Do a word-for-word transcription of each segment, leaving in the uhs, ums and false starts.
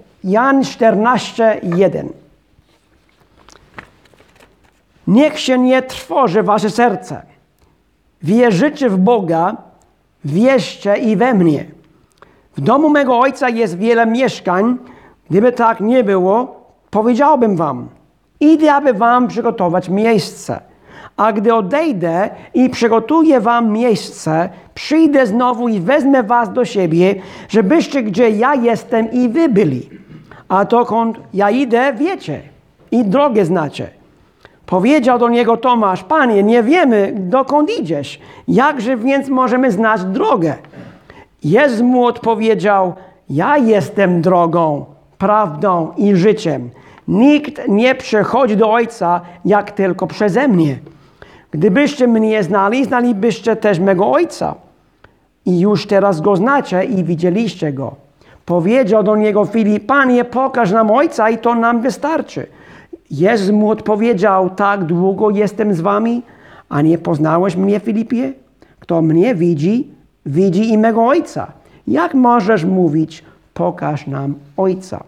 Jan czternaście, jeden. Niech się nie trwoży wasze serce. Wierzycie w Boga, wierzcie i we mnie. W domu mego Ojca jest wiele mieszkań. Gdyby tak nie było, powiedziałbym wam. Idę, aby wam przygotować miejsce. A gdy odejdę i przygotuję wam miejsce, przyjdę znowu i wezmę was do siebie, żebyście gdzie ja jestem i wy byli. A dokąd ja idę, wiecie i drogę znacie. Powiedział do niego Tomasz: Panie, nie wiemy, dokąd idziesz. Jakże więc możemy znać drogę? Jezus mu odpowiedział: ja jestem drogą, prawdą i życiem. Nikt nie przychodzi do Ojca, jak tylko przeze mnie. Gdybyście mnie znali, znalibyście też mego Ojca. I już teraz go znacie i widzieliście go. Powiedział do niego Filip: Panie, pokaż nam Ojca i to nam wystarczy. Jezus mu odpowiedział: tak długo jestem z wami, a nie poznałeś mnie, Filipie? Kto mnie widzi, widzi i mego Ojca. Jak możesz mówić: pokaż nam Ojca?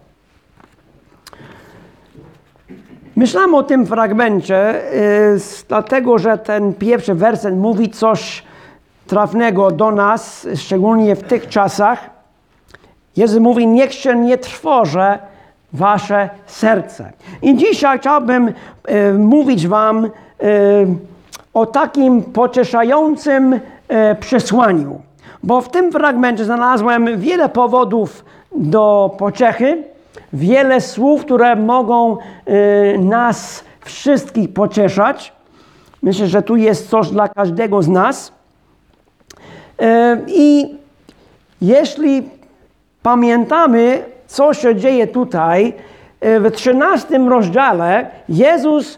Myślałem o tym fragmencie, yy, dlatego że ten pierwszy werset mówi coś trafnego do nas, szczególnie w tych czasach. Jezus mówi: niech się nie trwoży wasze serce. I dzisiaj chciałbym e, mówić wam e, o takim pocieszającym e, przesłaniu. Bo w tym fragmencie znalazłem wiele powodów do pociechy, wiele słów, które mogą e, nas wszystkich pocieszać. Myślę, że tu jest coś dla każdego z nas. E, I jeśli pamiętamy, co się dzieje tutaj, w trzynastym rozdziale Jezus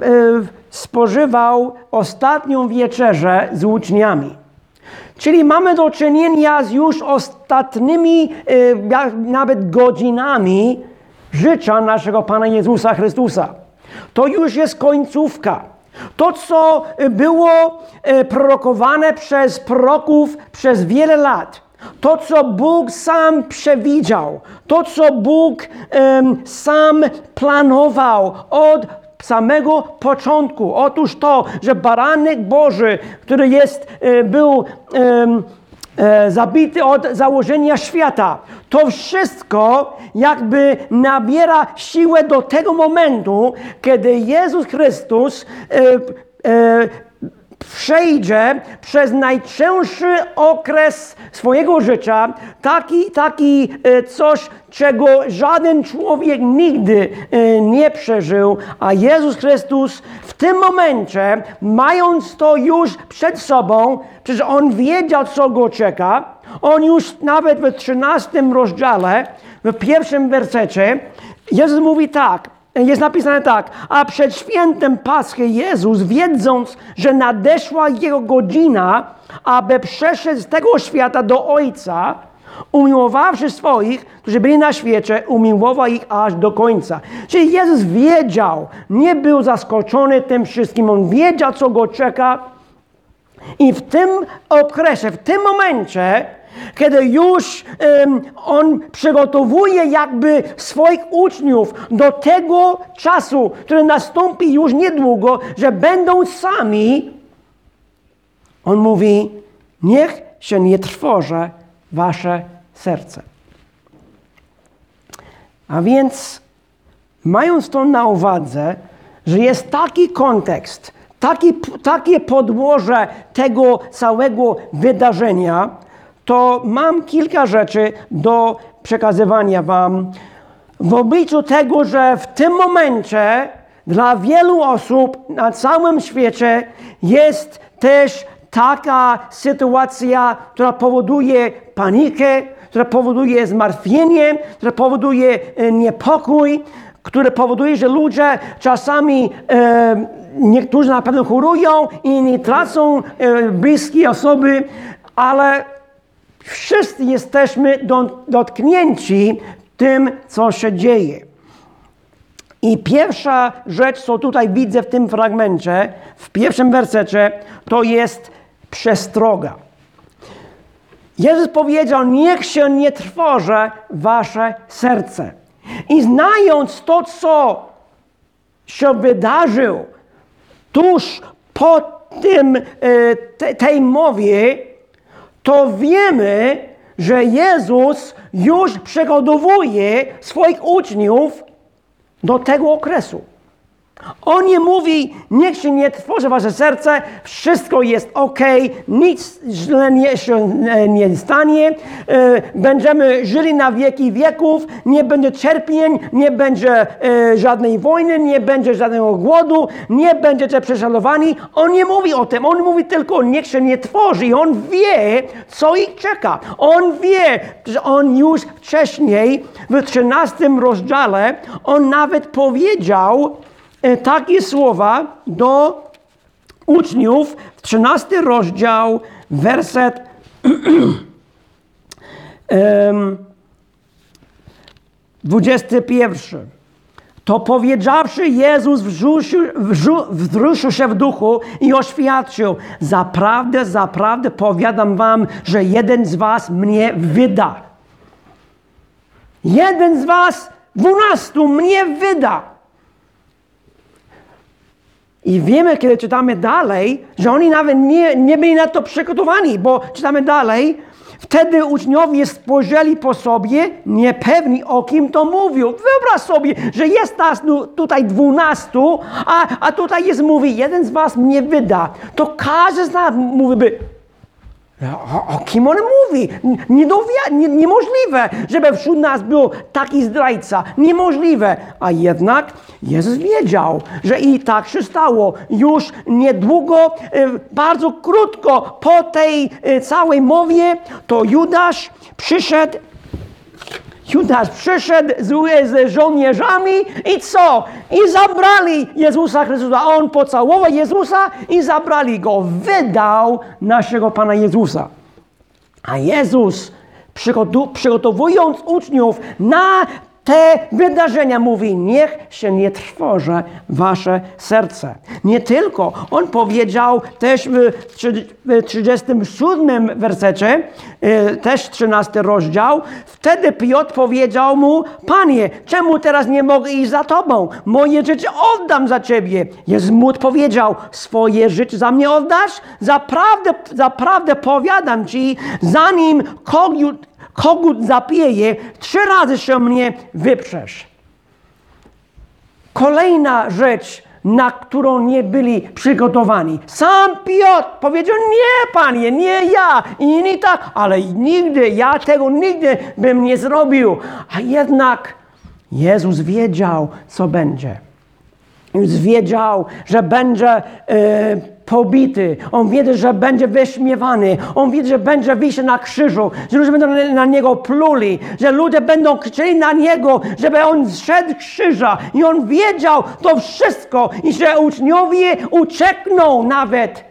spożywał ostatnią wieczerzę z uczniami. Czyli mamy do czynienia z już ostatnimi nawet godzinami życia naszego Pana Jezusa Chrystusa. To już jest końcówka. To, co było prorokowane przez proroków przez wiele lat. To, co Bóg sam przewidział, to, co Bóg um, sam planował od samego początku. Otóż to, że baranek Boży, który jest, e, był um, e, zabity od założenia świata, to wszystko jakby nabiera siłę do tego momentu, kiedy Jezus Chrystus e, e, przejdzie przez najcięższy okres swojego życia, taki, taki coś, czego żaden człowiek nigdy nie przeżył, a Jezus Chrystus w tym momencie, mając to już przed sobą, przecież On wiedział, co Go czeka, On już nawet w trzynastym rozdziale, w pierwszym wersecie, Jezus mówi tak, jest napisane tak: a przed świętem Paschy Jezus, wiedząc, że nadeszła Jego godzina, aby przeszedł z tego świata do Ojca, umiłowawszy swoich, którzy byli na świecie, umiłował ich aż do końca. Czyli Jezus wiedział, nie był zaskoczony tym wszystkim, On wiedział, co Go czeka. I w tym okresie, w tym momencie, kiedy już um, On przygotowuje jakby swoich uczniów do tego czasu, który nastąpi już niedługo, że będą sami, On mówi: niech się nie trwoży wasze serce. A więc, mając to na uwadze, że jest taki kontekst, taki, takie podłoże tego całego wydarzenia, to mam kilka rzeczy do przekazywania wam w obliczu tego, że w tym momencie dla wielu osób na całym świecie jest też taka sytuacja, która powoduje panikę, która powoduje zmartwienie, która powoduje niepokój, które powoduje, że ludzie czasami, e, niektórzy na pewno chorują, inni tracą e, bliskie osoby, ale wszyscy jesteśmy do, dotknięci tym, co się dzieje. I pierwsza rzecz, co tutaj widzę w tym fragmencie, w pierwszym wersecie, to jest przestroga. Jezus powiedział: niech się nie trwoży wasze serce. I znając to, co się wydarzył tuż po tym, te, tej mowie, to wiemy, że Jezus już przygotowuje swoich uczniów do tego okresu. On nie mówi, niech się nie trwoży wasze serce, wszystko jest ok, nic źle nie, się nie stanie, będziemy żyli na wieki wieków, nie będzie cierpień, nie będzie żadnej wojny, nie będzie żadnego głodu, nie będziecie prześladowani. On nie mówi o tym, on mówi tylko, niech się nie trwoży i on wie, co ich czeka. On wie, że on już wcześniej, w trzynastym rozdziale, on nawet powiedział takie słowa do uczniów, trzynasty rozdział, werset um, dwudziesty pierwszy. To powiedziawszy, Jezus wzruszył, wzruszył się w duchu i oświadczył: zaprawdę, zaprawdę powiadam wam, że jeden z was mnie wyda. Jeden z was, dwunastu, mnie wyda. I wiemy, kiedy czytamy dalej, że oni nawet nie, nie byli na to przygotowani, bo czytamy dalej, wtedy uczniowie spojrzeli po sobie, niepewni, o kim to mówił. Wyobraź sobie, że jest nas tutaj dwunastu, a, a tutaj jest, mówi, jeden z was mnie wyda. To każdy z nas mówiłby, o, o kim on mówi? Niedowia- nie, niemożliwe, żeby wśród nas był taki zdrajca. Niemożliwe. A jednak Jezus wiedział, że i tak się stało. Już niedługo, bardzo krótko po tej całej mowie, to Judasz przyszedł Judasz przyszedł z, z żołnierzami i co? I zabrali Jezusa Chrystusa. On pocałował Jezusa i zabrali Go. Wydał naszego Pana Jezusa. A Jezus, przygotowując uczniów na te wydarzenia, mówi, niech się nie trwoży wasze serce. Nie tylko. On powiedział też w trzydziestym siódmym wersecie, też trzynasty rozdział, wtedy Piotr powiedział mu, Panie, czemu teraz nie mogę iść za Tobą? Moje życie oddam za Ciebie. Jezus mu odpowiedział, swoje życie za mnie oddasz? Zaprawdę, zaprawdę powiadam Ci, zanim kogut Kogut zapieje, trzy razy się mnie wyprzesz. Kolejna rzecz, na którą nie byli przygotowani. Sam Piotr powiedział, nie Panie, nie ja. I inni tak, ale nigdy, ja tego nigdy bym nie zrobił. A jednak Jezus wiedział, co będzie. Jezus wiedział, że będzie e, pobity. On wiedział, że będzie wyśmiewany. On wiedział, że będzie wisiał na krzyżu. Że ludzie będą na, na Niego pluli. Że ludzie będą krzyczeli na Niego, żeby On zszedł z krzyża. I On wiedział to wszystko. I że uczniowie uciekną nawet.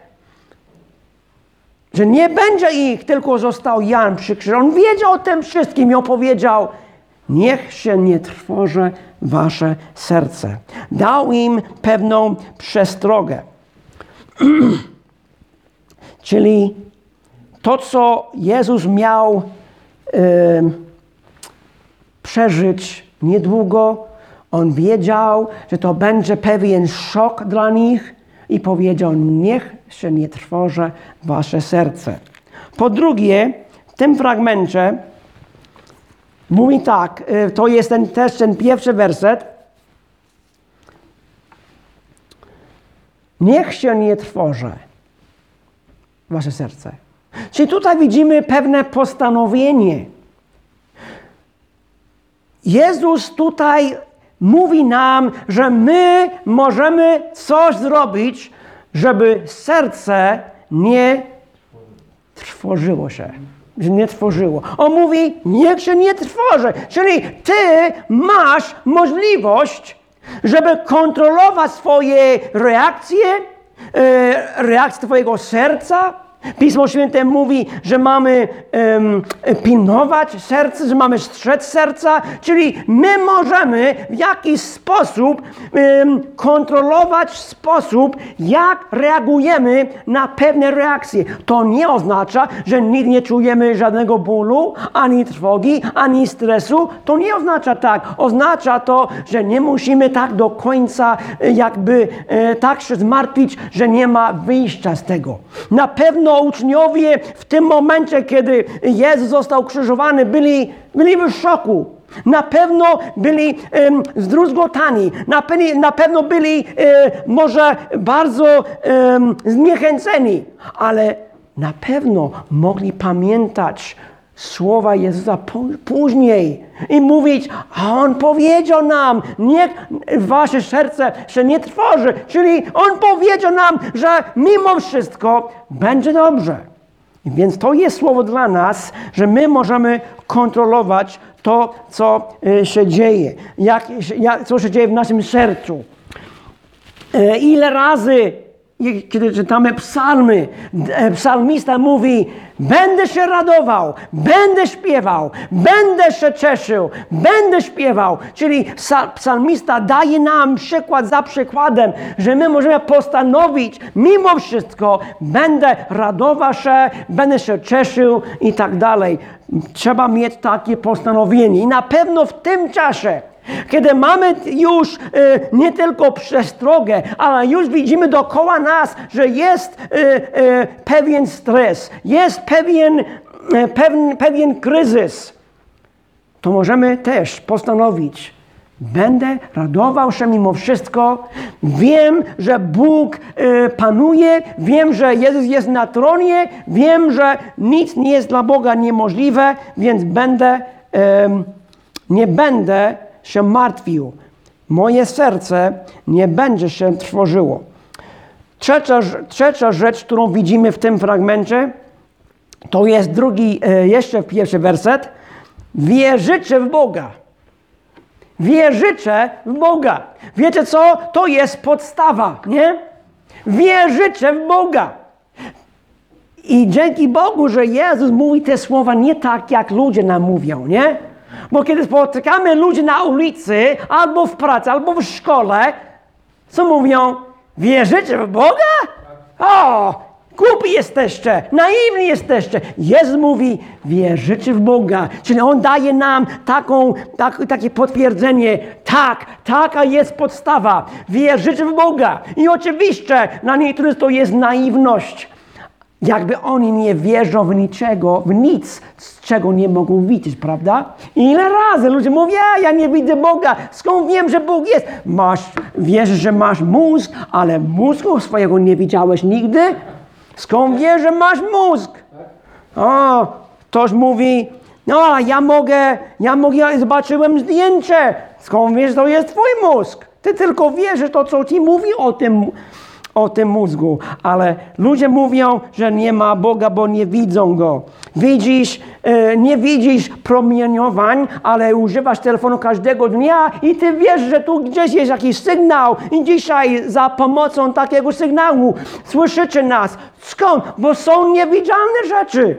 Że nie będzie ich, tylko został Jan przy krzyżu. On wiedział o tym wszystkim i opowiedział, niech się nie trwoży wasze serce. Dał im pewną przestrogę. Czyli to, co Jezus miał e, przeżyć niedługo, On wiedział, że to będzie pewien szok dla nich i powiedział, niech się nie trwoży wasze serce. Po drugie, w tym fragmencie mówi tak, to jest ten, też ten pierwszy werset. Niech się nie trwoży wasze serce. Czyli tutaj widzimy pewne postanowienie. Jezus tutaj mówi nam, że my możemy coś zrobić, żeby serce nie trwożyło się. Że nie trwożyło. On mówi, niech się nie trwoży. Czyli ty masz możliwość, żeby kontrolować swoje reakcje, e, reakcje twojego serca, Pismo Święte mówi, że mamy um, pilnować serce, że mamy strzec serca, czyli my możemy w jakiś sposób um, kontrolować sposób, jak reagujemy na pewne reakcje. To nie oznacza, że nigdy nie czujemy żadnego bólu, ani trwogi, ani stresu. To nie oznacza tak. Oznacza to, że nie musimy tak do końca jakby e, tak się zmartwić, że nie ma wyjścia z tego. Na pewno uczniowie w tym momencie, kiedy Jezus został krzyżowany, byli, byli w szoku. Na pewno byli um, zdruzgotani. Na, na pewno byli um, może bardzo um, zniechęceni. Ale na pewno mogli pamiętać słowa Jezusa później i mówić, a On powiedział nam, niech wasze serce się nie trwoży. Czyli On powiedział nam, że mimo wszystko będzie dobrze. I więc to jest słowo dla nas, że my możemy kontrolować to, co się dzieje, jak, jak, co się dzieje w naszym sercu. Ile razy, kiedy czytamy psalmy, psalmista mówi, będę się radował, będę śpiewał, będę się cieszył, będę śpiewał. Czyli psalmista daje nam przykład za przykładem, że my możemy postanowić, mimo wszystko, będę radował się, będę się cieszył i tak dalej. Trzeba mieć takie postanowienie. I na pewno w tym czasie, kiedy mamy już e, nie tylko przestrogę, ale już widzimy dookoła nas, że jest e, e, pewien stres, jest pewien, e, pewien, pewien kryzys, to możemy też postanowić, będę radował się mimo wszystko. Wiem, że Bóg e, panuje, wiem, że Jezus jest na tronie, wiem, że nic nie jest dla Boga niemożliwe, więc będę, e, nie będę się martwił. Moje serce nie będzie się trwożyło. Trzecia, trzecia rzecz, którą widzimy w tym fragmencie, to jest drugi, jeszcze pierwszy werset. Wierzycie w Boga. Wierzycie w Boga. Wiecie co? To jest podstawa, nie? Wierzycie w Boga. I dzięki Bogu, że Jezus mówi te słowa nie tak, jak ludzie nam mówią, nie? Bo kiedy spotykamy ludzi na ulicy, albo w pracy, albo w szkole, co mówią? Wierzycie w Boga? O, głupi jesteście, naiwni jesteście. Jezus mówi, wierzycie w Boga. Czyli On daje nam taką, tak, takie potwierdzenie. Tak, taka jest podstawa. Wierzycie w Boga. I oczywiście dla niektórych to jest naiwność. Jakby oni nie wierzą w niczego, w nic, z czego nie mogą widzieć, prawda? I ile razy ludzie mówią, ja, ja nie widzę Boga, skąd wiem, że Bóg jest? Masz, wierzysz, że masz mózg, ale mózgu swojego nie widziałeś nigdy? Skąd wiesz, że masz mózg? O, ktoś mówi, no ale ja mogę, ja mogę, ja zobaczyłem zdjęcie. Skąd wiesz, że to jest twój mózg? Ty tylko wierzysz to, co ci mówi o tym o tym mózgu, ale ludzie mówią, że nie ma Boga, bo nie widzą Go. Widzisz, e, nie widzisz promieniowań, ale używasz telefonu każdego dnia i ty wiesz, że tu gdzieś jest jakiś sygnał i dzisiaj za pomocą takiego sygnału słyszycie nas. Skąd? Bo są niewidzialne rzeczy.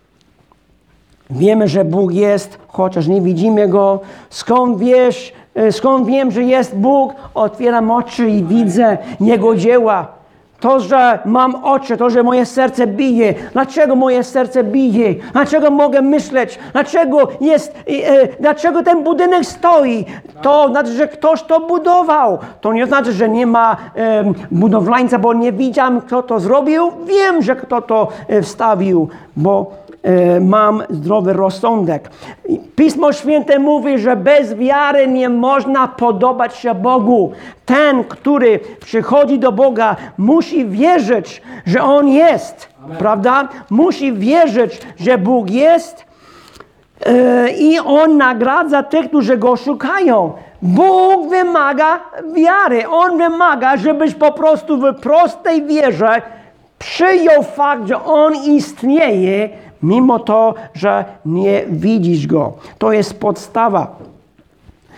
Wiemy, że Bóg jest, chociaż nie widzimy Go. Skąd wiesz, skąd wiem, że jest Bóg? Otwieram oczy i widzę Jego dzieła. To, że mam oczy, to, że moje serce bije. Dlaczego moje serce bije? Dlaczego mogę myśleć? Dlaczego jest, e, dlaczego ten budynek stoi? To znaczy, że ktoś to budował. To nie znaczy, że nie ma e, budowlańca, bo nie widziałem, kto to zrobił. Wiem, że kto to e, wstawił, bo e, mam zdrowy rozsądek. Pismo Święte mówi, że bez wiary nie można podobać się Bogu. Ten, który przychodzi do Boga, musi wierzyć, że On jest. Amen. Prawda? Musi wierzyć, że Bóg jest yy, i On nagradza tych, którzy Go szukają. Bóg wymaga wiary. On wymaga, żebyś po prostu w prostej wierze przyjął fakt, że On istnieje, mimo to, że nie widzisz Go. To jest podstawa.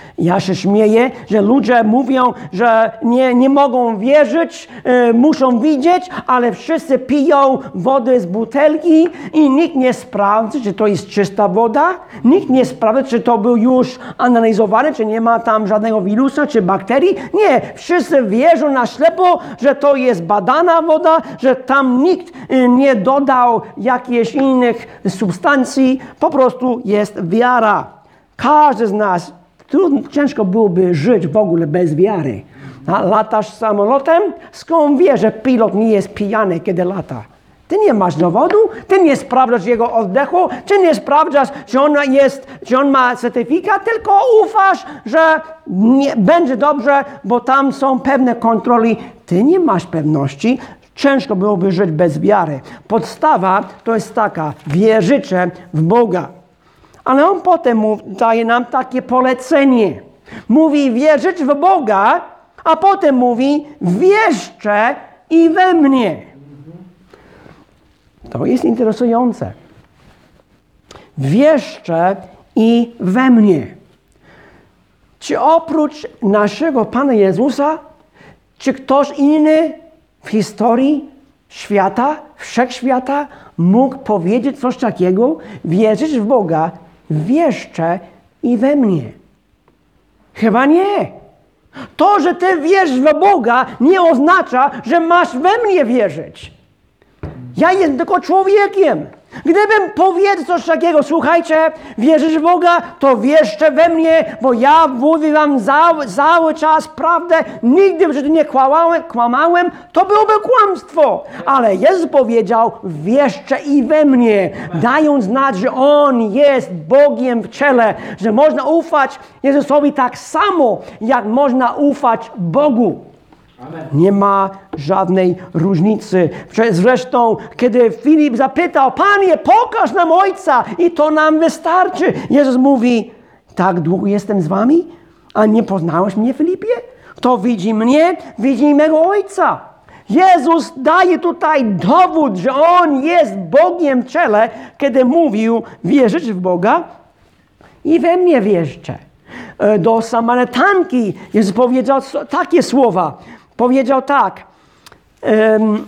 Ja się śmieję, że ludzie mówią, że nie, nie mogą wierzyć, y, muszą widzieć, ale wszyscy piją wodę z butelki i nikt nie sprawdza, czy to jest czysta woda. Nikt nie sprawdza, czy to był już analizowany, czy nie ma tam żadnego wirusa, czy bakterii. Nie, wszyscy wierzą na ślepo, że to jest badana woda, że tam nikt y, nie dodał jakichś innych substancji. Po prostu jest wiara. Każdy z nas, trudno, ciężko byłoby żyć w ogóle bez wiary. A latasz samolotem, skąd wiesz, że pilot nie jest pijany, kiedy lata? Ty nie masz dowodu, ty nie sprawdzasz jego oddechu, ty nie sprawdzasz, czy on, jest, czy on ma certyfikat, tylko ufasz, że nie, będzie dobrze, bo tam są pewne kontroli. Ty nie masz pewności. Ciężko byłoby żyć bez wiary. Podstawa to jest taka, wierzycie w Boga. Ale on potem mów, daje nam takie polecenie. Mówi wierzyć w Boga, a potem mówi wierzcie i we mnie. To jest interesujące. Wierzcie i we mnie. Czy oprócz naszego Pana Jezusa, czy ktoś inny w historii świata, wszechświata mógł powiedzieć coś takiego? Wierzyć w Boga, wierzcie i we mnie. Chyba nie. To, że ty wierzysz w Boga, nie oznacza, że masz we mnie wierzyć. Ja jestem tylko człowiekiem. Gdybym powiedział coś takiego, słuchajcie, wierzysz w Boga, to wierzcie we mnie, bo ja mówię wam cały, cały czas prawdę, nigdy w życiu nie kłamałem, kłamałem, to byłoby kłamstwo. Ale Jezus powiedział, wierzcie i we mnie, dając znać, że On jest Bogiem w ciele, że można ufać Jezusowi tak samo, jak można ufać Bogu. Amen. Nie ma żadnej różnicy. Zresztą, kiedy Filip zapytał, Panie, pokaż nam Ojca i to nam wystarczy. Jezus mówi, tak długo jestem z wami, a nie poznałeś mnie, Filipie? Kto widzi mnie, widzi mego Ojca. Jezus daje tutaj dowód, że On jest Bogiem w ciele, kiedy mówił, wierzyć w Boga i we mnie wierzcie. Do Samarytanki Jezus powiedział takie słowa. Powiedział tak, um,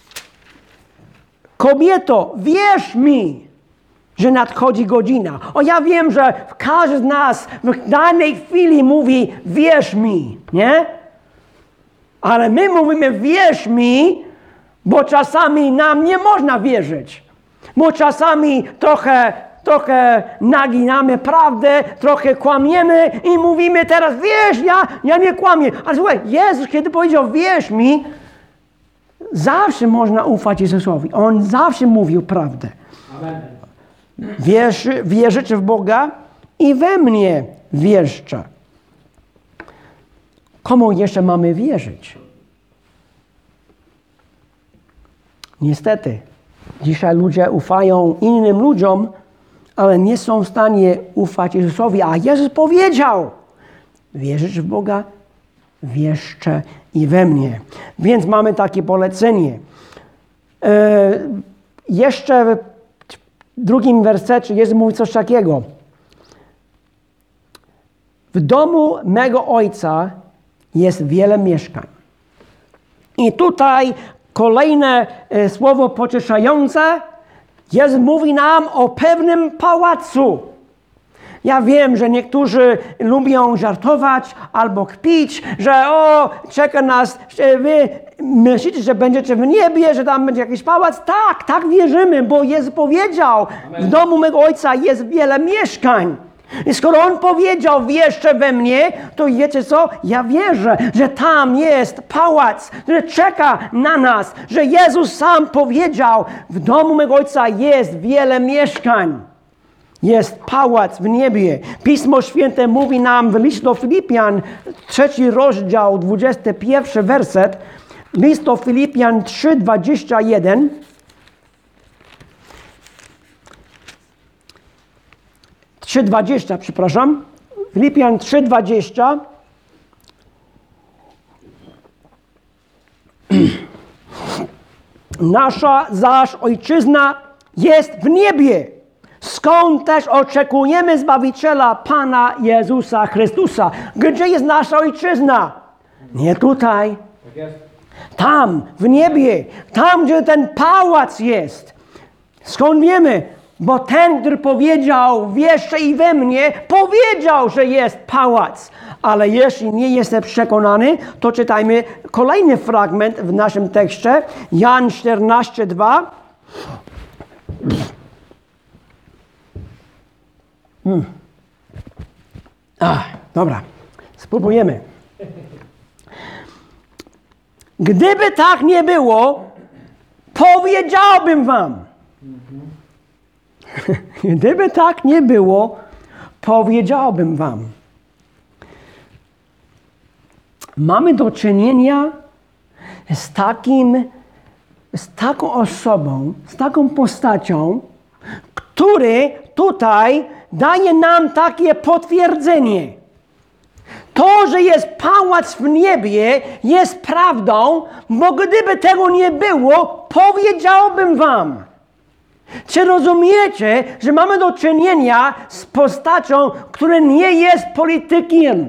kobieto, wierz mi, że nadchodzi godzina. O, ja wiem, że każdy z nas w danej chwili mówi, wierz mi, nie? Ale my mówimy, wierz mi, bo czasami nam nie można wierzyć. Bo czasami trochę, trochę naginamy prawdę, trochę kłamiemy i mówimy teraz, wierz, ja, ja nie kłamię. Ale słuchaj, Jezus, kiedy powiedział, wierz mi, zawsze można ufać Jezusowi. On zawsze mówił prawdę. Amen. Wierzy, wierzycie w Boga i we mnie wierzcie. Komu jeszcze mamy wierzyć? Niestety, dzisiaj ludzie ufają innym ludziom, ale nie są w stanie ufać Jezusowi. A Jezus powiedział, wierzysz w Boga, wierzcie i we mnie. Więc mamy takie polecenie. E, jeszcze w drugim wersecie Jezus mówi coś takiego. W domu mego Ojca jest wiele mieszkań. I tutaj kolejne e, słowo pocieszające. Jezus mówi nam o pewnym pałacu. Ja wiem, że niektórzy lubią żartować albo kpić, że o, czeka nas, że wy myślicie, że będziecie w niebie, że tam będzie jakiś pałac. Tak, tak wierzymy, bo Jezus powiedział, Amen. W domu mego Ojca jest wiele mieszkań. I skoro On powiedział, wierzcie we mnie, to wiecie co? Ja wierzę, że tam jest pałac, że czeka na nas, że Jezus sam powiedział, w domu mego Ojca jest wiele mieszkań. Jest pałac w niebie. Pismo Święte mówi nam w liście do Filipian, trzeci rozdział, dwudziesty pierwszy werset, list do Filipian trzy, dwadzieścia jeden. trzy dwadzieścia, przepraszam. Filipian trzy dwadzieścia. Nasza zaś ojczyzna jest w niebie, skąd skąd też oczekujemy Zbawiciela Pana Jezusa Chrystusa. Gdzie jest nasza ojczyzna? Nie tutaj. Tam, w niebie. Tam, gdzie ten pałac jest. Skąd wiemy? Bo ten, który powiedział w jeszcze i we mnie, powiedział, że jest pałac. Ale jeśli nie jestem przekonany, to czytajmy kolejny fragment w naszym tekście. Jan czternaście, dwa. Hmm. Ach, dobra, spróbujemy. Gdyby tak nie było, powiedziałbym wam. Gdyby tak nie było, powiedziałbym wam. Mamy do czynienia z takim, z taką osobą, z taką postacią, który tutaj daje nam takie potwierdzenie. To, że jest pałac w niebie, jest prawdą, bo gdyby tego nie było, powiedziałbym wam. Czy rozumiecie, że mamy do czynienia z postacią, która nie jest politykiem,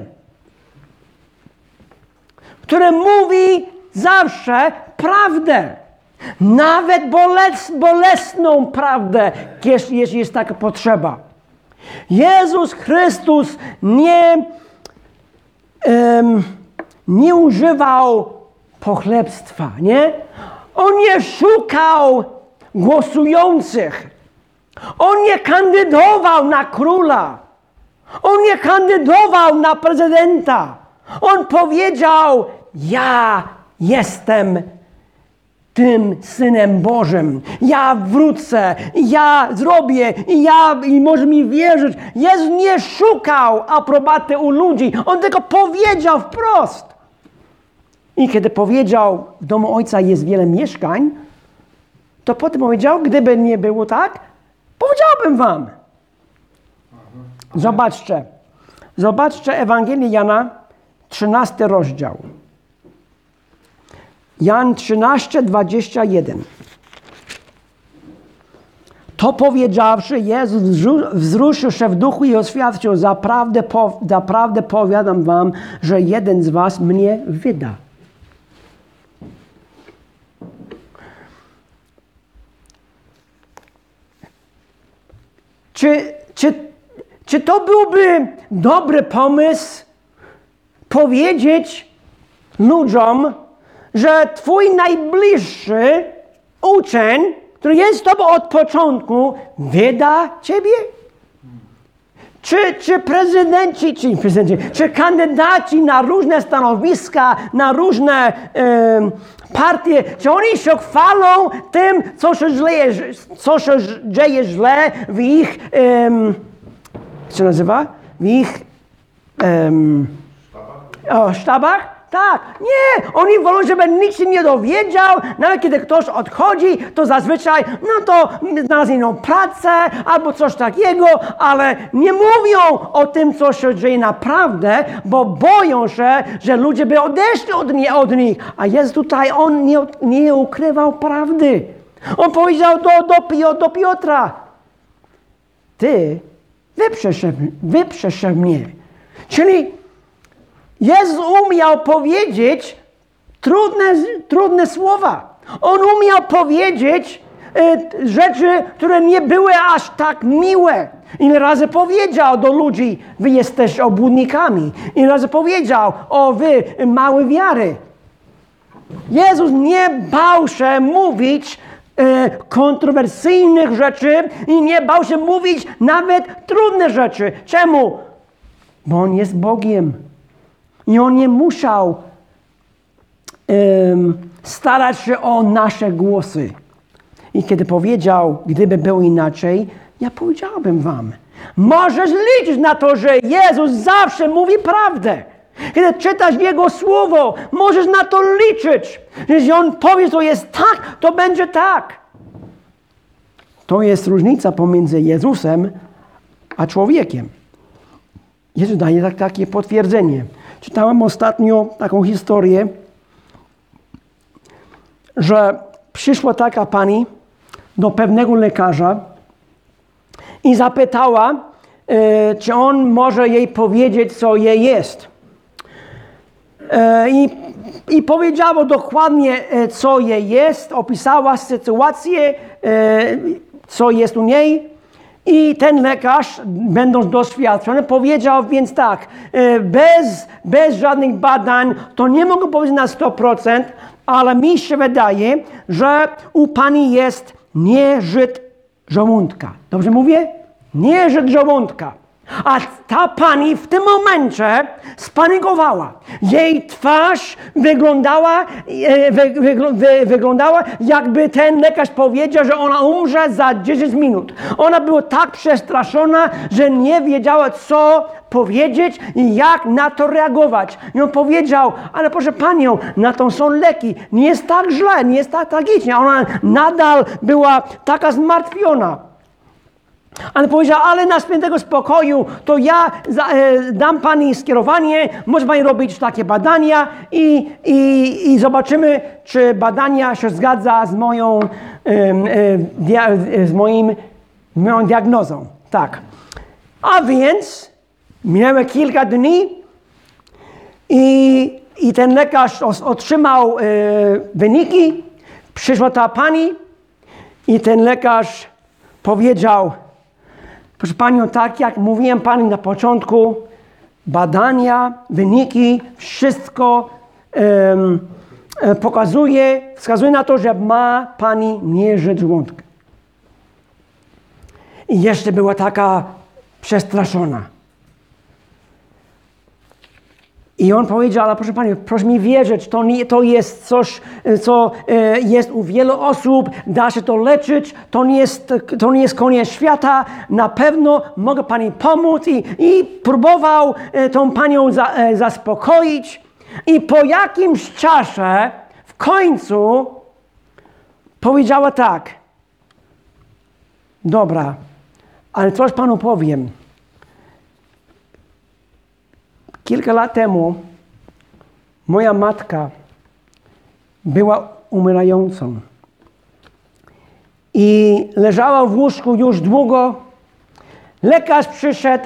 który mówi zawsze prawdę, nawet boles, bolesną prawdę, jeśli, jeśli jest taka potrzeba. Jezus Chrystus nie, um, nie używał pochlebstwa, nie? On nie szukał głosujących. On nie kandydował na króla. On nie kandydował na prezydenta. On powiedział, ja jestem tym Synem Bożym. Ja wrócę, ja zrobię i ja i może mi wierzyć. Jezus nie szukał aprobaty u ludzi. On tylko powiedział wprost. I kiedy powiedział, w domu Ojca jest wiele mieszkań, to potem powiedział, gdyby nie było tak, powiedziałbym wam. Zobaczcie. Zobaczcie Ewangelię Jana, trzynasty rozdział. Jan trzynaście, dwadzieścia jeden. To powiedziawszy, Jezus wzruszył się w duchu i oświadczył, zaprawdę, po, zaprawdę powiadam wam, że jeden z was mnie wyda. Czy, czy, czy to byłby dobry pomysł powiedzieć ludziom, że twój najbliższy uczeń, który jest z tobą od początku, wyda ciebie? Czy, czy prezydenci, czy, prezydenci, czy kandydaci na różne stanowiska, na różne um, partie, czy oni się chwalą tym, co się, źle, co się dzieje źle w ich, um, co się nazywa? W ich um, o, sztabach? Tak, nie, oni wolą, żeby nikt się nie dowiedział, nawet kiedy ktoś odchodzi, to zazwyczaj, no to znalazł inną pracę albo coś takiego, ale nie mówią o tym, co się dzieje naprawdę, bo boją się, że ludzie by odeszli od, nie, od nich, a jest tutaj, on nie, nie ukrywał prawdy. On powiedział do, do, do Piotra, ty wyprzesz, wyprzesz mnie, czyli Jezus umiał powiedzieć trudne, trudne słowa. On umiał powiedzieć y, rzeczy, które nie były aż tak miłe. Ile razy powiedział do ludzi, wy jesteście obłudnikami. Ile razy powiedział, o wy małe wiary. Jezus nie bał się mówić y, kontrowersyjnych rzeczy i nie bał się mówić nawet trudne rzeczy. Czemu? Bo On jest Bogiem. I On nie musiał um, starać się o nasze głosy. I kiedy powiedział, gdyby było inaczej, ja powiedziałbym wam. Możesz liczyć na to, że Jezus zawsze mówi prawdę. Kiedy czytasz Jego Słowo, możesz na to liczyć. Jeśli On powie, to jest tak, to będzie tak. To jest różnica pomiędzy Jezusem a człowiekiem. Jezus daje tak, takie potwierdzenie. Czytałem ostatnio taką historię, że przyszła taka pani do pewnego lekarza i zapytała, e, czy on może jej powiedzieć, co jej jest. E, i, I powiedziała dokładnie, e, co jej jest, opisała sytuację, e, co jest u niej. I ten lekarz, będąc doświadczony, powiedział więc tak, e, bez, bez żadnych badań, to nie mogę powiedzieć na sto procent, ale mi się wydaje, że u pani jest nieżyt żołądka. Dobrze mówię? Nieżyt żołądka. A ta pani w tym momencie spanikowała. Jej twarz wyglądała, e, wy, wy, wy, wyglądała, jakby ten lekarz powiedział, że ona umrze za dziesięć minut. Ona była tak przestraszona, że nie wiedziała, co powiedzieć i jak na to reagować. I on powiedział, ale proszę panią, na to są leki. Nie jest tak źle, nie jest tak tragicznie. Ona nadal była taka zmartwiona. Ale powiedział, ale na świętego spokoju, to ja za, e, dam pani skierowanie, może pani robić takie badania i, i, i zobaczymy, czy badania się zgadza z moją, e, e, dia, z moim, moją diagnozą. Tak. A więc minęło kilka dni i, i ten lekarz otrzymał e, wyniki. Przyszła ta pani i ten lekarz powiedział, proszę panią, tak jak mówiłem pani na początku, badania, wyniki, wszystko um, pokazuje, wskazuje na to, że ma pani nieżyt żołądka. I jeszcze była taka przestraszona. I on powiedział, ale proszę pani, proszę mi wierzyć, to, nie, to jest coś, co e, jest u wielu osób, da się to leczyć, to nie jest, to nie jest koniec świata, na pewno mogę pani pomóc. I, i próbował e, tą panią za, e, zaspokoić. I po jakimś czasie w końcu powiedziała tak, dobra, ale coś panu powiem. Kilka lat temu moja matka była umierającą i leżała w łóżku już długo. Lekarz przyszedł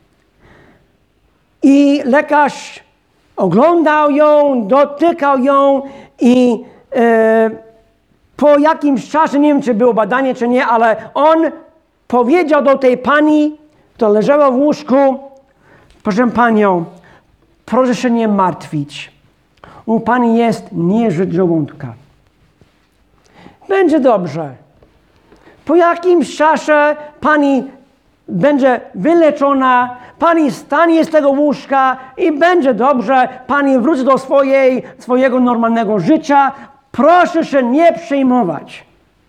i lekarz oglądał ją, dotykał ją i e, po jakimś czasie, nie wiem czy było badanie czy nie, ale on powiedział do tej pani, która leżała w łóżku, proszę panią, proszę się nie martwić. U pani jest nieżyt żołądka. Będzie dobrze. Po jakimś czasie pani będzie wyleczona, pani stanie z tego łóżka i będzie dobrze. Pani wróci do swojej, swojego normalnego życia. Proszę się nie przejmować.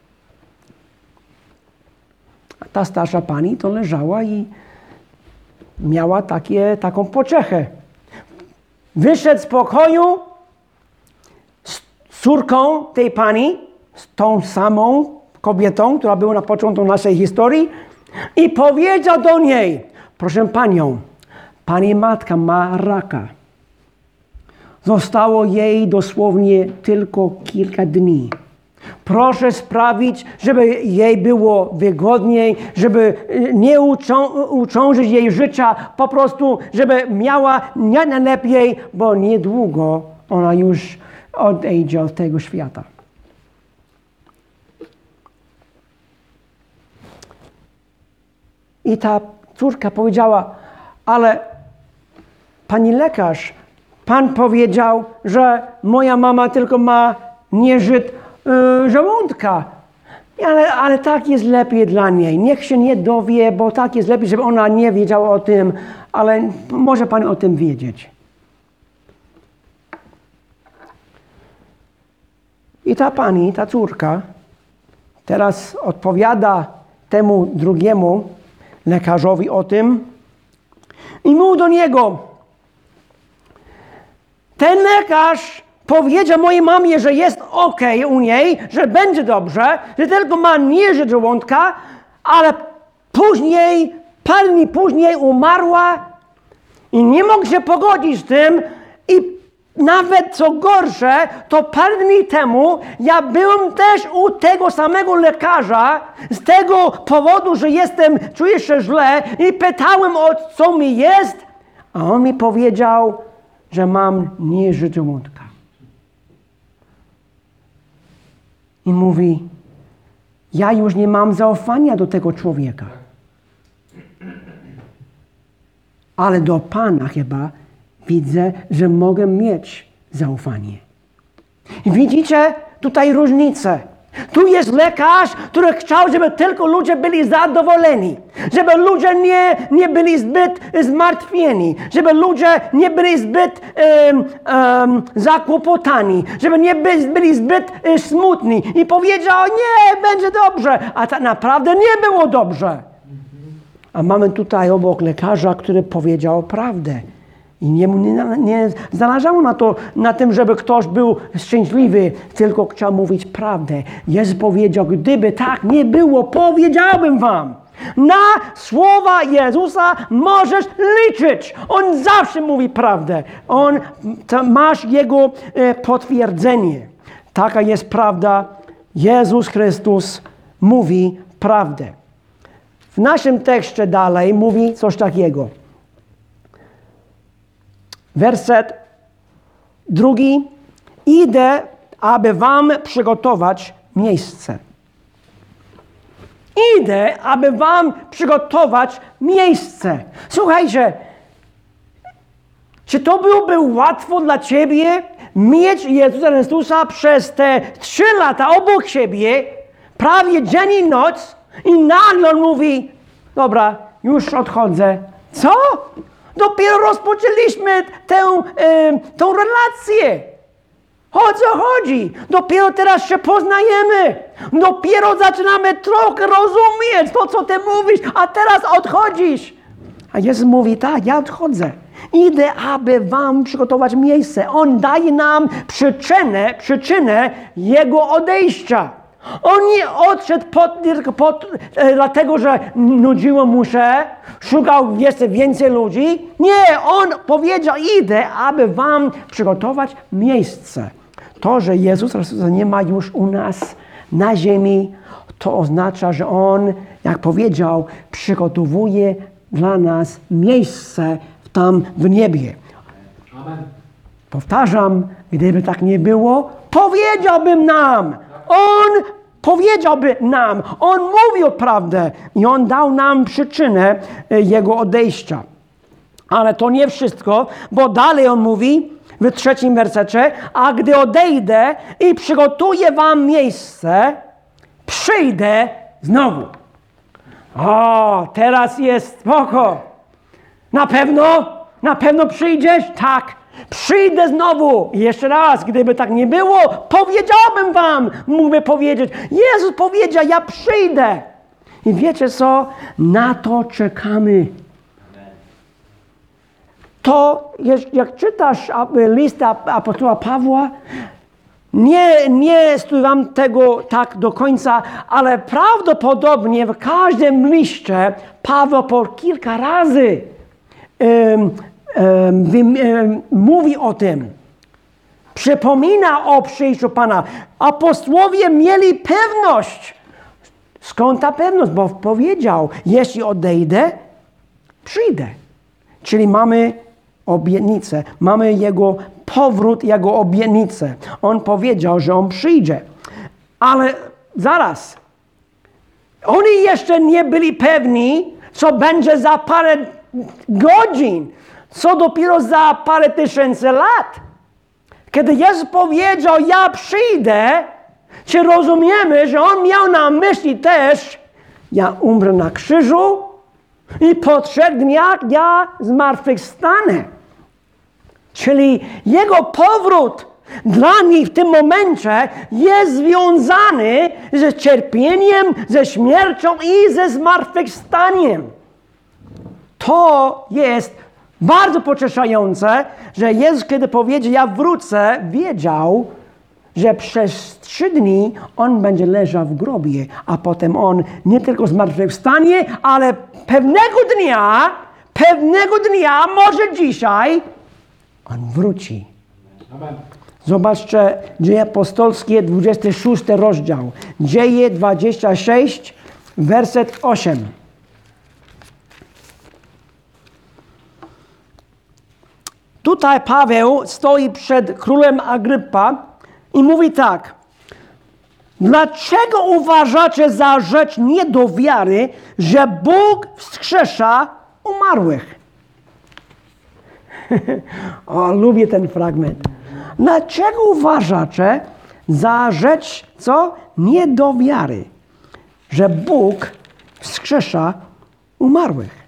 A ta starsza pani to leżała i miała takie, taką pociechę. Wyszedł z pokoju z córką tej pani, z tą samą kobietą, która była na początku naszej historii i powiedział do niej, proszę panią, pani matka ma raka. Zostało jej dosłownie tylko kilka dni. Proszę sprawić, żeby jej było wygodniej, żeby nie uczą, uciążyć jej życia, po prostu, żeby miała nie najlepiej, bo niedługo ona już odejdzie od tego świata. I ta córka powiedziała, ale pani lekarz, pan powiedział, że moja mama tylko ma nieżyt Yy, żołądka. Ale, ale tak jest lepiej dla niej. Niech się nie dowie, bo tak jest lepiej, żeby ona nie wiedziała o tym, ale może pani o tym wiedzieć. I ta pani, ta córka, teraz odpowiada temu drugiemu lekarzowi o tym i mówi do niego, ten lekarz powiedział mojej mamie, że jest okej u niej, że będzie dobrze, że tylko ma nieżyt żołądka, ale później, parę dni później umarła i nie mógł się pogodzić z tym i nawet co gorsze, to parę dni temu ja byłem też u tego samego lekarza z tego powodu, że jestem, czuję się źle i pytałem o co mi jest, a on mi powiedział, że mam nieżywy żołądka. I mówi, ja już nie mam zaufania do tego człowieka. Ale do Pana chyba widzę, że mogę mieć zaufanie. I widzicie tutaj różnicę. Tu jest lekarz, który chciał, żeby tylko ludzie byli zadowoleni. Żeby ludzie nie, nie byli zbyt zmartwieni. Żeby ludzie nie byli zbyt um, um, zakłopotani. Żeby nie by, byli zbyt um, smutni. I powiedział, nie, będzie dobrze. A tak naprawdę nie było dobrze. A mamy tutaj obok lekarza, który powiedział prawdę. I nie, nie, nie zależało na, to, na tym, żeby ktoś był szczęśliwy, tylko chciał mówić prawdę. Jezus powiedział, gdyby tak nie było, powiedziałbym wam. Na słowa Jezusa możesz liczyć. On zawsze mówi prawdę. On, to masz Jego e, potwierdzenie. Taka jest prawda. Jezus Chrystus mówi prawdę. W naszym tekście dalej mówi coś takiego. Werset drugi. Idę, aby wam przygotować miejsce. Idę, aby wam przygotować miejsce. Słuchajcie, czy to byłoby łatwo dla ciebie mieć Jezusa Chrystusa przez te trzy lata obok siebie, prawie dzień i noc, i nagle on mówi, dobra, już odchodzę. Co? Dopiero rozpoczęliśmy tę, e, tę relację. O co chodzi? Dopiero teraz się poznajemy. Dopiero zaczynamy trochę rozumieć to, co ty mówisz, a teraz odchodzisz. A Jezus mówi, tak, ja odchodzę. Idę, aby wam przygotować miejsce. On daje nam przyczynę, przyczynę Jego odejścia. On nie odszedł pod, pod, e, dlatego, że nudziło mu się, szukał jeszcze więcej ludzi. Nie, on powiedział, idę, aby wam przygotować miejsce. To, że Jezus nie ma już u nas na ziemi, to oznacza, że On, jak powiedział, przygotowuje dla nas miejsce tam w niebie. Amen. Powtarzam, gdyby tak nie było, powiedziałbym nam. On powiedziałby nam. On mówił prawdę i On dał nam przyczynę Jego odejścia. Ale to nie wszystko, bo dalej On mówi w trzecim wersecie, a gdy odejdę i przygotuję wam miejsce, przyjdę znowu. O, teraz jest spoko. Na pewno? Na pewno przyjdziesz? Tak. Przyjdę znowu. I jeszcze raz, gdyby tak nie było, powiedziałbym wam, mógłby powiedzieć, Jezus powiedział, ja przyjdę. I wiecie co? Na to czekamy. To, jak czytasz list apostoła Pawła, nie, nie studiowałem tego tak do końca, ale prawdopodobnie w każdym liście Paweł po kilka razy um, um, um, mówi o tym. Przypomina o przyjściu Pana. Apostołowie mieli pewność. Skąd ta pewność? Bo powiedział, jeśli odejdę, przyjdę. Czyli mamy obietnicę, mamy Jego powrót, Jego obietnicę. On powiedział, że On przyjdzie. Ale zaraz, oni jeszcze nie byli pewni, co będzie za parę godzin, co dopiero za parę tysięcy lat. Kiedy Jezus powiedział, ja przyjdę, czy rozumiemy, że On miał na myśli też, ja umrę na krzyżu, i po trzech dniach ja zmartwychwstanę. Czyli Jego powrót dla nich w tym momencie jest związany ze cierpieniem, ze śmiercią i ze zmartwychwstaniem. To jest bardzo pocieszające, że Jezus, kiedy powiedział, ja wrócę, wiedział, że przez trzy dni On będzie leżał w grobie, a potem On nie tylko zmartwychwstanie, ale pewnego dnia, pewnego dnia, może dzisiaj, On wróci Amen. Zobaczcie, Dzieje Apostolskie, dwudziesty szósty rozdział. Dzieje dwadzieścia sześć, werset osiem. Tutaj Paweł stoi przed królem Agrypa i mówi tak. Dlaczego uważacie za rzecz nie do wiary, że Bóg wskrzesza umarłych? O, lubię ten fragment. Dlaczego uważacie za rzecz, co? Nie do wiary, że Bóg wskrzesza umarłych?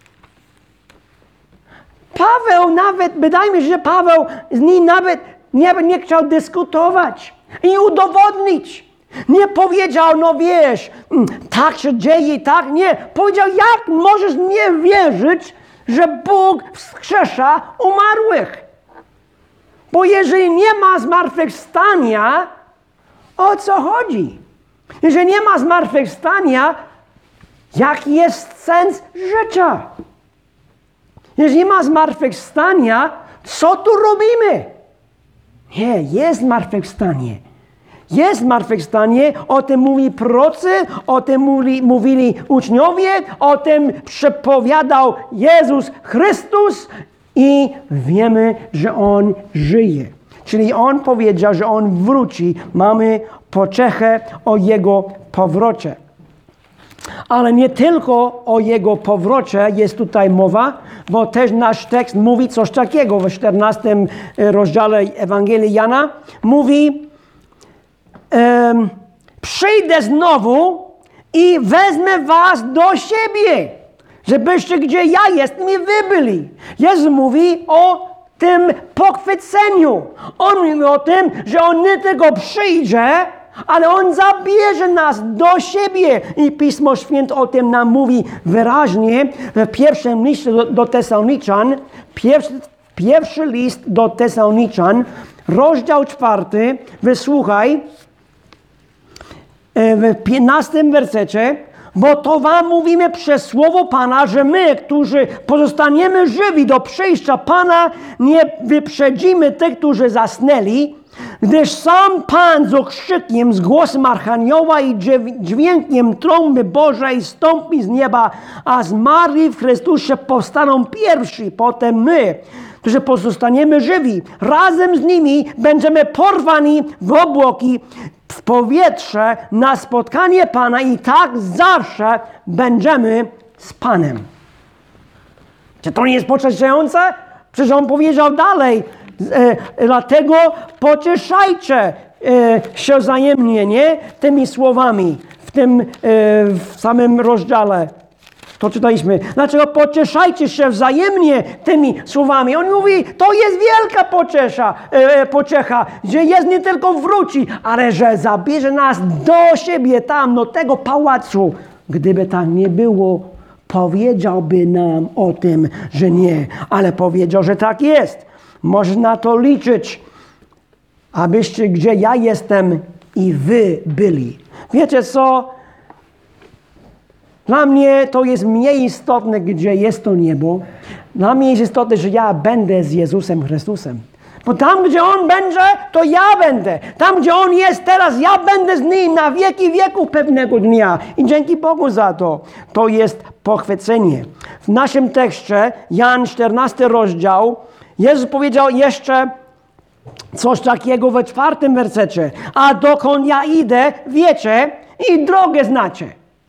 Paweł nawet, wydaje mi się, że Paweł z nim nawet nie, nie chciał dyskutować i udowodnić. Nie powiedział, no wiesz, tak się dzieje, tak, nie. Powiedział, jak możesz nie wierzyć, że Bóg wskrzesza umarłych? Bo jeżeli nie ma zmartwychwstania, o co chodzi? Jeżeli nie ma zmartwychwstania, jaki jest sens życia? Jeżeli nie ma zmartwychwstania, co tu robimy? Nie, jest zmartwychwstanie. Jest zmartwychwstanie, o tym mówi prorocy, o tym mówi, mówili uczniowie, o tym przepowiadał Jezus Chrystus i wiemy, że On żyje. Czyli On powiedział, że On wróci. Mamy pociechę o Jego powrocie. Ale nie tylko o Jego powrocie jest tutaj mowa, bo też nasz tekst mówi coś takiego. W czternastym rozdziale Ewangelii Jana mówi um, przyjdę znowu i wezmę was do siebie, żebyście gdzie ja jestem i wy byli. Jezus mówi o tym pochwyceniu. On mówi o tym, że On nie tylko przyjdzie, ale On zabierze nas do siebie. I Pismo Święte o tym nam mówi wyraźnie w pierwszym liście do, do Tesaloniczan, pierwszy, pierwszy list do Tesaloniczan, rozdział czwarty, wysłuchaj, w piętnastym wersecie, bo to wam mówimy przez słowo Pana, że my, którzy pozostaniemy żywi do przyjścia Pana, nie wyprzedzimy tych, którzy zasnęli, gdyż sam Pan z okrzykiem, z głosem archanioła i dźwiękiem trąby Bożej stąpi z nieba, a zmarli w Chrystusie powstaną pierwsi, potem my, którzy pozostaniemy żywi. Razem z nimi będziemy porwani w obłoki, w powietrze na spotkanie Pana i tak zawsze będziemy z Panem. Czy to nie jest pocieszające? Przecież On powiedział dalej, e, dlatego pocieszajcie e, się wzajemnie, nie? Tymi słowami w tym e, w samym rozdziale. To czytaliśmy. Dlaczego pocieszajcie się wzajemnie tymi słowami? On mówi, to jest wielka pociesza, e, pociecha, że jest nie tylko wróci, ale że zabierze nas do siebie tam, do tego pałacu. Gdyby tak nie było, powiedziałby nam o tym, że nie, ale powiedział, że tak jest. Możesz na to liczyć, abyście gdzie ja jestem i wy byli. Wiecie co? Dla mnie to jest mniej istotne, gdzie jest to niebo. Dla mnie jest istotne, że ja będę z Jezusem Chrystusem. Bo tam, gdzie On będzie, to ja będę. Tam, gdzie On jest teraz, ja będę z Nim na wieki wieków pewnego dnia. I dzięki Bogu za to. To jest pochwycenie. W naszym tekście, Jan czternasty rozdział, Jezus powiedział jeszcze coś takiego we czwartym wersecie. A dokąd ja idę, wiecie i drogę znacie.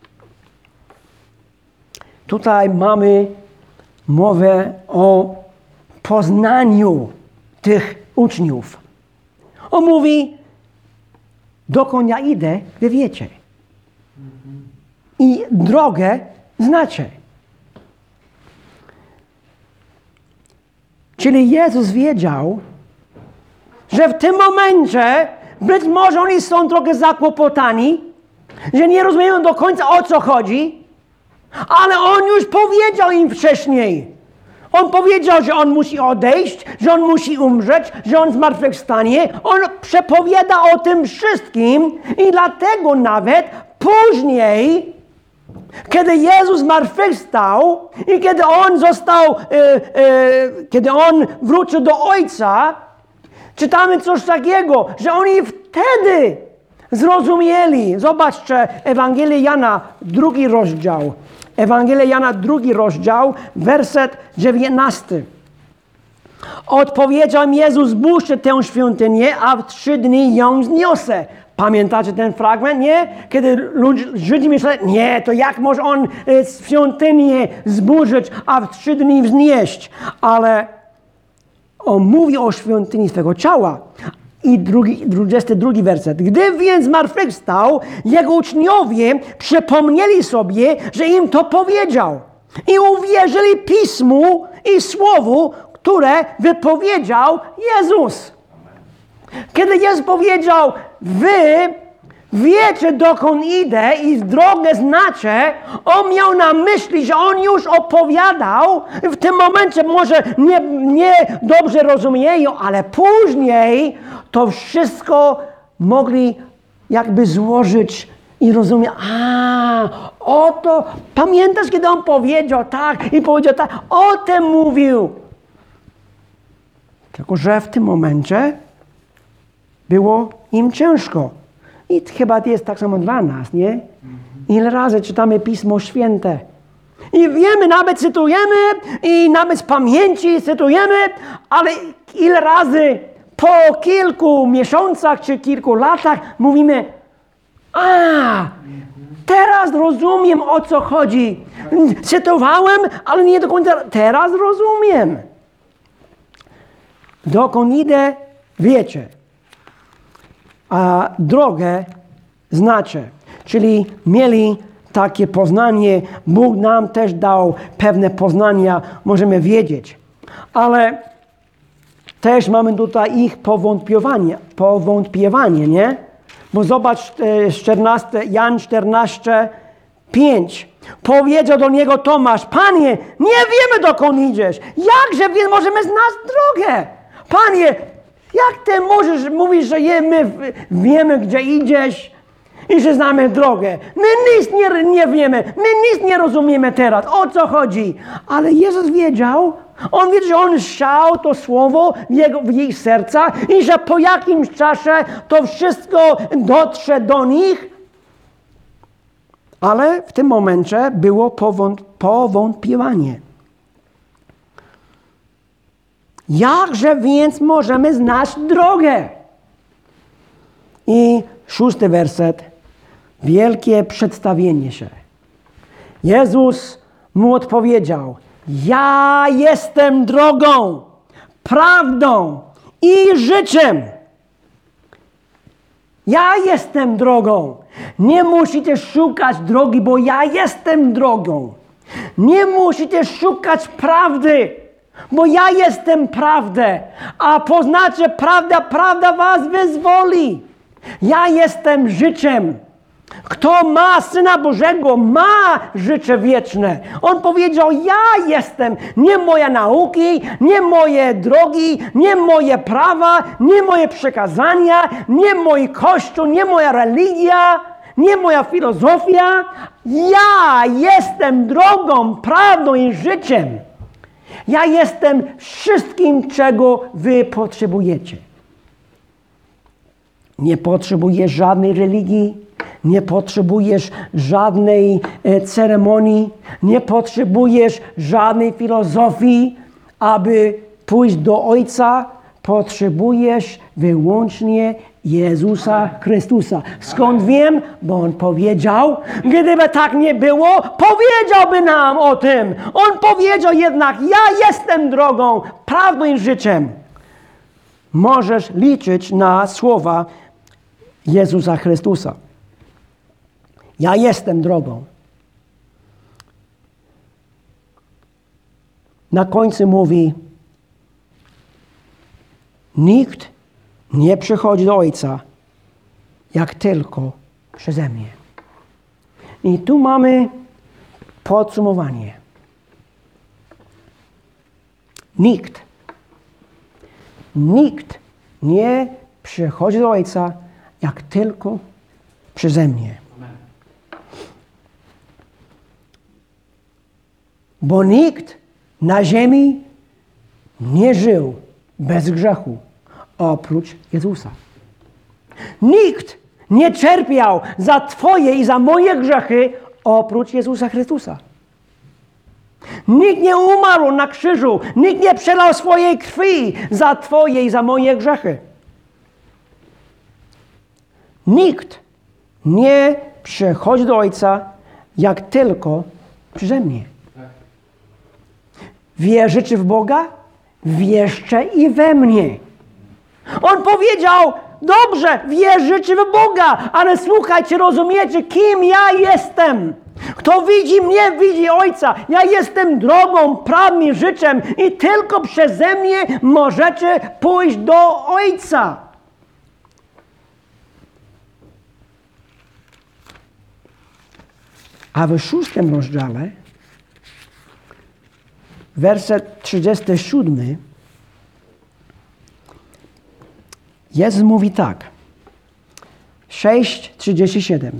Tutaj mamy mowę o poznaniu tych uczniów. On mówi, dokąd ja idę, wy wiecie. I drogę znacie. Czyli Jezus wiedział, że w tym momencie być może oni są trochę zakłopotani, że nie rozumieją do końca, o co chodzi, ale On już powiedział im wcześniej. On powiedział, że On musi odejść, że On musi umrzeć, że On zmartwychwstanie. On przepowiada o tym wszystkim i dlatego nawet później, kiedy Jezus zmartwychwstał i kiedy On został, e, e, kiedy On wrócił do Ojca, Czytamy coś takiego, że oni wtedy zrozumieli. Zobaczcie, Ewangelia Jana, drugi rozdział. Ewangelia Jana, drugi rozdział, werset dziewiętnasty. Odpowiedział im Jezus: zbóżcie tę świątynię, a w trzy dni ją zniosę. Pamiętacie ten fragment, nie? Kiedy ludzie, Żydzi myśleli, nie, to jak może on świątynię zburzyć, a w trzy dni wznieść? Ale on mówi o świątyni swego ciała. I drugi, dwudziesty drugi werset. Gdy więc zmartwychwstał, jego uczniowie przypomnieli sobie, że im to powiedział. I uwierzyli Pismu i Słowu, które wypowiedział Jezus. Kiedy Jezus powiedział: wy wiecie, dokąd idę i drogę znacie, on miał na myśli, że on już opowiadał. W tym momencie może nie, nie dobrze rozumieją, ale później to wszystko mogli jakby złożyć i rozumieć. A, oto, pamiętasz, kiedy on powiedział tak i powiedział tak, o tym mówił. Tylko że w tym momencie było im ciężko. I chyba to jest tak samo dla nas, nie? Ile razy czytamy Pismo Święte. I wiemy, nawet cytujemy, i nawet z pamięci cytujemy, ale ile razy po kilku miesiącach czy kilku latach mówimy: a, teraz rozumiem, o co chodzi. Cytowałem, ale nie do końca. Teraz rozumiem. Dokąd idę, wiecie. A drogę znacie. Czyli mieli takie poznanie. Bóg nam też dał pewne poznania, możemy wiedzieć. Ale też mamy tutaj ich powątpiewanie, powątpiewanie, nie? Bo zobacz, czternaście, Jan czternaście, pięć. Powiedział do niego Tomasz: Panie, nie wiemy, dokąd idziesz. Jakże więc możemy znać drogę? Panie, jak ty możesz mówić, że my wiemy, gdzie idziesz i że znamy drogę? My nic nie, nie wiemy, my nic nie rozumiemy teraz, o co chodzi. Ale Jezus wiedział, on wiedział, że on siał to słowo w, jego, w ich sercach i że po jakimś czasie to wszystko dotrze do nich. Ale w tym momencie było powąt, powątpiewanie. Jakże więc możemy znać drogę? I szósty werset. Wielkie przedstawienie się. Jezus mu odpowiedział: ja jestem drogą, prawdą i życiem. Ja jestem drogą. Nie musicie szukać drogi, bo ja jestem drogą. Nie musicie szukać prawdy, bo ja jestem prawdę. A poznacie prawdę, prawda was wyzwoli. Ja jestem życiem. Kto ma Syna Bożego, ma życie wieczne. On powiedział: ja jestem. Nie moje nauki, nie moje drogi, nie moje prawa, nie moje przekazania, nie mój Kościół, nie moja religia, nie moja filozofia. Ja jestem drogą, prawdą i życiem. Ja jestem wszystkim, czego wy potrzebujecie. Nie potrzebujesz żadnej religii, nie potrzebujesz żadnej e, ceremonii, nie potrzebujesz żadnej filozofii, aby pójść do Ojca. Potrzebujesz wyłącznie Jezusa Chrystusa. Skąd wiem? Bo On powiedział. Gdyby tak nie było, powiedziałby nam o tym. On powiedział jednak: ja jestem drogą, prawdą i życiem. Możesz liczyć na słowa Jezusa Chrystusa. Ja jestem drogą. Na końcu mówi: nikt nie przychodzi do Ojca, jak tylko przeze mnie. I tu mamy podsumowanie. Nikt, nikt nie przychodzi do Ojca, jak tylko przeze mnie. Bo nikt na ziemi nie żył bez grzechu. oprócz Jezusa. Nikt nie cierpiał za Twoje i za moje grzechy oprócz Jezusa Chrystusa. Nikt nie umarł na krzyżu, nikt nie przelał swojej krwi za Twoje i za moje grzechy. Nikt nie przychodzi do Ojca jak tylko przeze mnie. Wierzycie w Boga? Wierzcie i we mnie. On powiedział, dobrze, wierzycie w Boga, ale słuchajcie, rozumiecie, kim ja jestem. Kto widzi mnie, widzi Ojca. Ja jestem drogą, prawem i życiem i tylko przeze mnie możecie pójść do Ojca. A w szóstym rozdziale, werset trzydziesty siódmy, Jezus mówi tak. sześć trzydzieści siedem.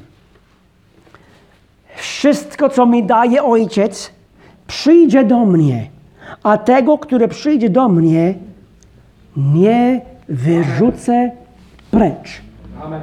Wszystko, co mi daje Ojciec, przyjdzie do mnie, a tego, który przyjdzie do mnie, nie wyrzucę precz. Amen.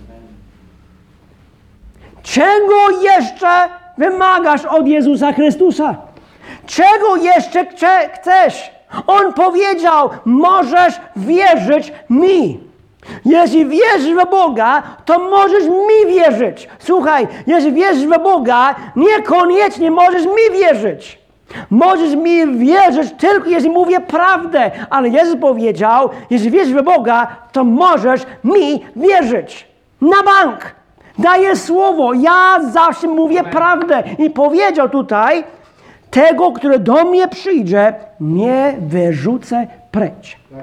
Czego jeszcze wymagasz od Jezusa Chrystusa? Czego jeszcze chcesz? On powiedział, możesz wierzyć mi. Jeśli wierzysz w Boga, to możesz mi wierzyć. Słuchaj, jeśli wierzysz w Boga, niekoniecznie możesz mi wierzyć. Możesz mi wierzyć tylko, jeśli mówię prawdę. Ale Jezus powiedział, jeśli wierzysz w Boga, to możesz mi wierzyć. Na bank. Daję słowo. Ja zawsze mówię Amen. prawdę. I powiedział tutaj, tego, który do mnie przyjdzie, nie wyrzucę precz. Tak.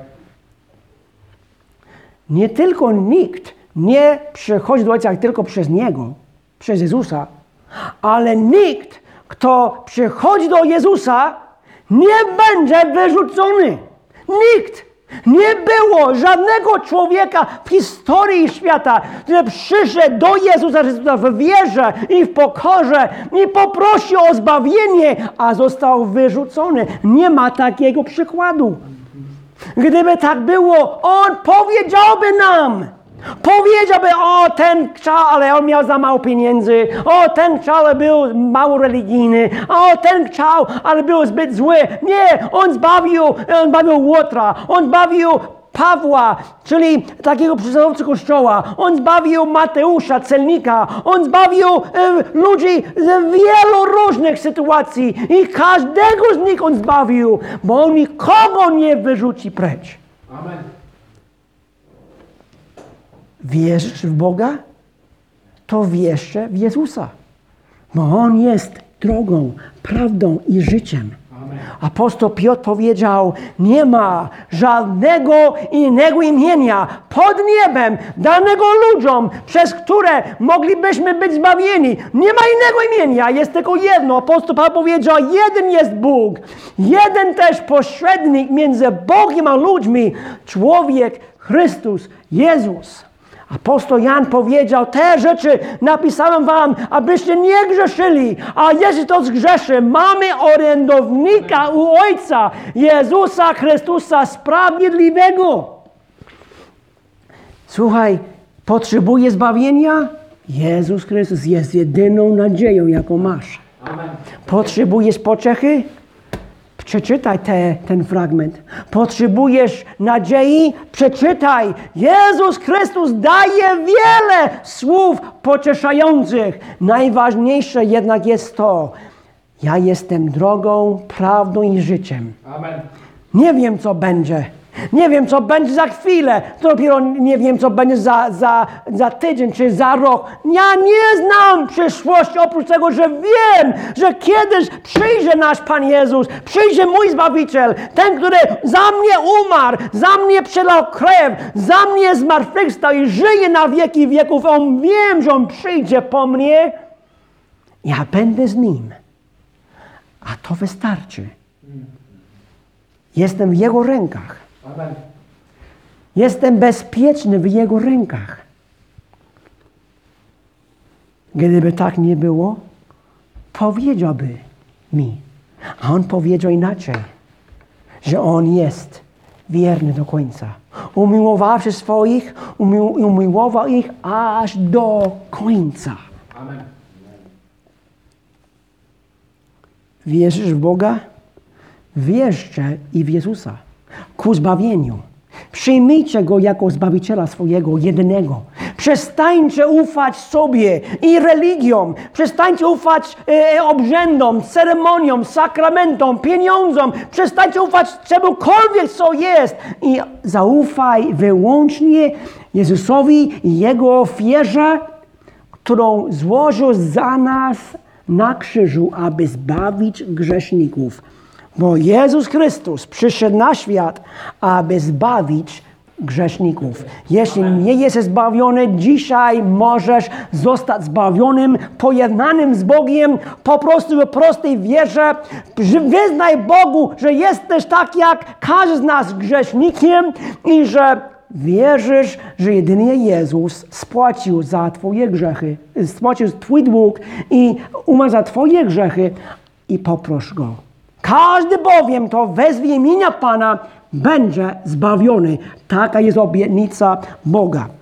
Nie tylko nikt nie przychodzi do Ojca tylko przez Niego, przez Jezusa, ale nikt, kto przychodzi do Jezusa, nie będzie wyrzucony. Nikt. Nie było żadnego człowieka w historii świata, który przyszedł do Jezusa Chrystusa w wierze i w pokorze i poprosił o zbawienie, a został wyrzucony. Nie ma takiego przykładu. Gdyby tak było, On powiedziałby nam, powiedziałby, o ten chciał, ale on miał za mało pieniędzy, o ten chciał, ale był mało religijny, o ten chciał, ale był zbyt zły. Nie, On zbawił, on zbawił Łotra, On zbawił Pawła, czyli takiego przywódcę kościoła, On zbawił Mateusza, celnika, On zbawił e, ludzi z wielu różnych sytuacji i każdego z nich On zbawił, bo On nikogo nie wyrzuci precz. Amen. Wierzysz w Boga? To wierzcie w Jezusa, bo On jest drogą, prawdą i życiem. Amen. Apostoł Piotr powiedział, nie ma żadnego innego imienia pod niebem danego ludziom, przez które moglibyśmy być zbawieni. Nie ma innego imienia, jest tylko jedno. Apostoł Paweł powiedział, jeden jest Bóg, jeden też pośrednik między Bogiem a ludźmi, człowiek Chrystus Jezus. Apostoł Jan powiedział, te rzeczy napisałem wam, abyście nie grzeszyli, a jeśli to zgrzeszy, mamy orędownika u Ojca, Jezusa Chrystusa Sprawiedliwego. Słuchaj, potrzebujesz zbawienia? Jezus Chrystus jest jedyną nadzieją, jaką masz. Amen. Potrzebujesz pociechy? Przeczytaj te, ten fragment. Potrzebujesz nadziei? Przeczytaj. Jezus Chrystus daje wiele słów pocieszających. Najważniejsze jednak jest to, ja jestem drogą, prawdą i życiem. Amen. Nie wiem, co będzie. Nie wiem, co będzie za chwilę. To dopiero nie wiem, co będzie za, za, za tydzień czy za rok. Ja nie znam przyszłości oprócz tego, że wiem, że kiedyś przyjdzie nasz Pan Jezus, przyjdzie mój Zbawiciel, ten, który za mnie umarł, za mnie przelał krew, za mnie zmartwychwstał i żyje na wieki wieków. On wiem, że On przyjdzie po mnie. Ja będę z Nim. A to wystarczy. Jestem w Jego rękach. Amen. Jestem bezpieczny w Jego rękach. Gdyby tak nie było, powiedziałby mi. A On powiedział inaczej, że On jest wierny do końca. umiłowawszy swoich, umił, umiłował ich aż do końca. Amen. Wierzysz w Boga? Wierzcie i w Jezusa ku zbawieniu. Przyjmijcie Go jako Zbawiciela swojego jedynego. Przestańcie ufać sobie i religiom. Przestańcie ufać e, obrzędom, ceremoniom, sakramentom, pieniądzom. Przestańcie ufać czemukolwiek, co jest. I zaufaj wyłącznie Jezusowi i Jego ofierze, którą złożył za nas na krzyżu, aby zbawić grzeszników. Bo Jezus Chrystus przyszedł na świat, aby zbawić grzeszników. Jeśli nie jesteś zbawiony, dzisiaj możesz zostać zbawionym, pojednanym z Bogiem, po prostu w prostej wierze. Wyznaj Bogu, że jesteś tak jak każdy z nas grzesznikiem i że wierzysz, że jedynie Jezus spłacił za Twoje grzechy, spłacił Twój dług i umarł za Twoje grzechy i poproś Go. Każdy bowiem, to wezwie imienia Pana, będzie zbawiony. Taka jest obietnica Boga.